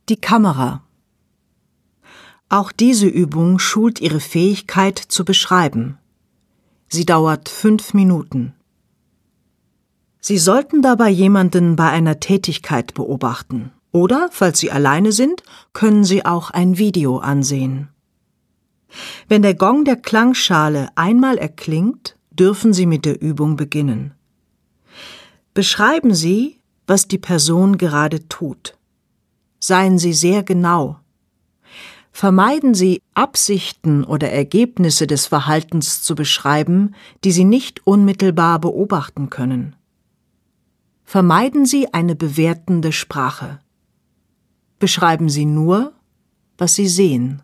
Die Kamera. Auch diese Übung schult Ihre Fähigkeit zu beschreiben. Sie dauert 5 Minuten. Sie sollten dabei jemanden bei einer Tätigkeit beobachten. Oder, falls Sie alleine sind, können Sie auch ein Video ansehen. Wenn der Gong der Klangschale einmal erklingt, dürfen Sie mit der Übung beginnen. Beschreiben Sie, was die Person gerade tut. Seien Sie sehr genau. Vermeiden Sie, Absichten oder Ergebnisse des Verhaltens zu beschreiben, die Sie nicht unmittelbar beobachten können. Vermeiden Sie eine bewertende Sprache. Beschreiben Sie nur, was Sie sehen.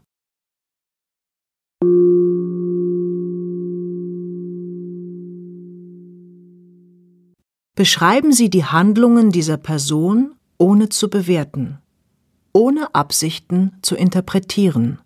Beschreiben Sie die Handlungen dieser Person, ohne zu bewerten, ohne Absichten zu interpretieren.